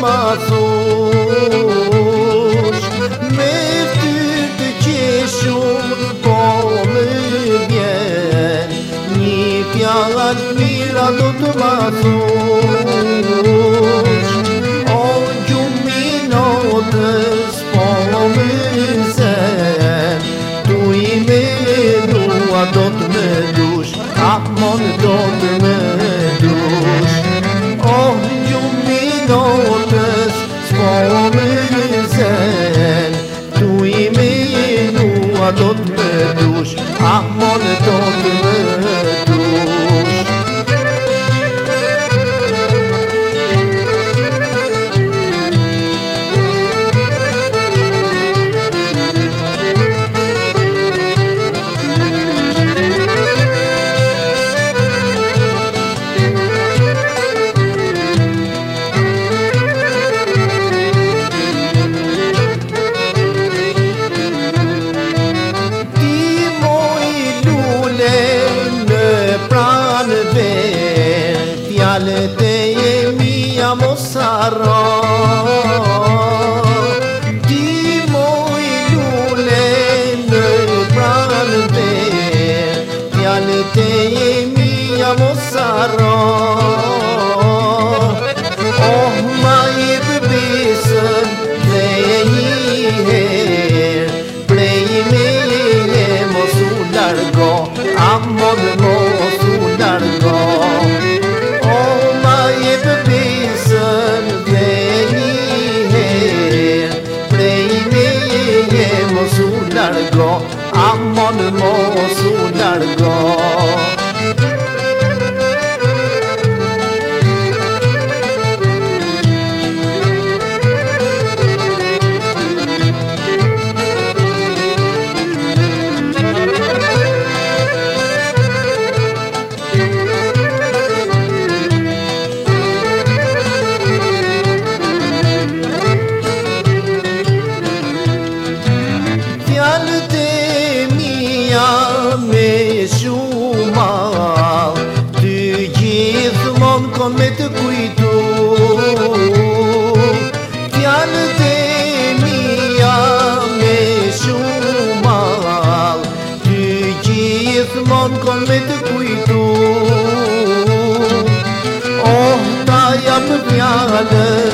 ma thush me ty të qeshum po më vjen një fjalë mira do të ma thush o gjuminotës po më zen tu i me dua do të me dush amon do të me dush oh gjuminotës po më zen tu i me dua do të me dush amon do të me dush Fjalët e mia mos harro ti moj lule në pranë vet fjalët e mia mos harro oh ma jep besën dhe një herë prej meje mos u largo amon mos u largo amon mos u largo fjalët e mia me shuma ty gjithmon kon me të kujtu fjalët e mia me shuma ty gjithmon kon me të kujtu oh ta jap fjalët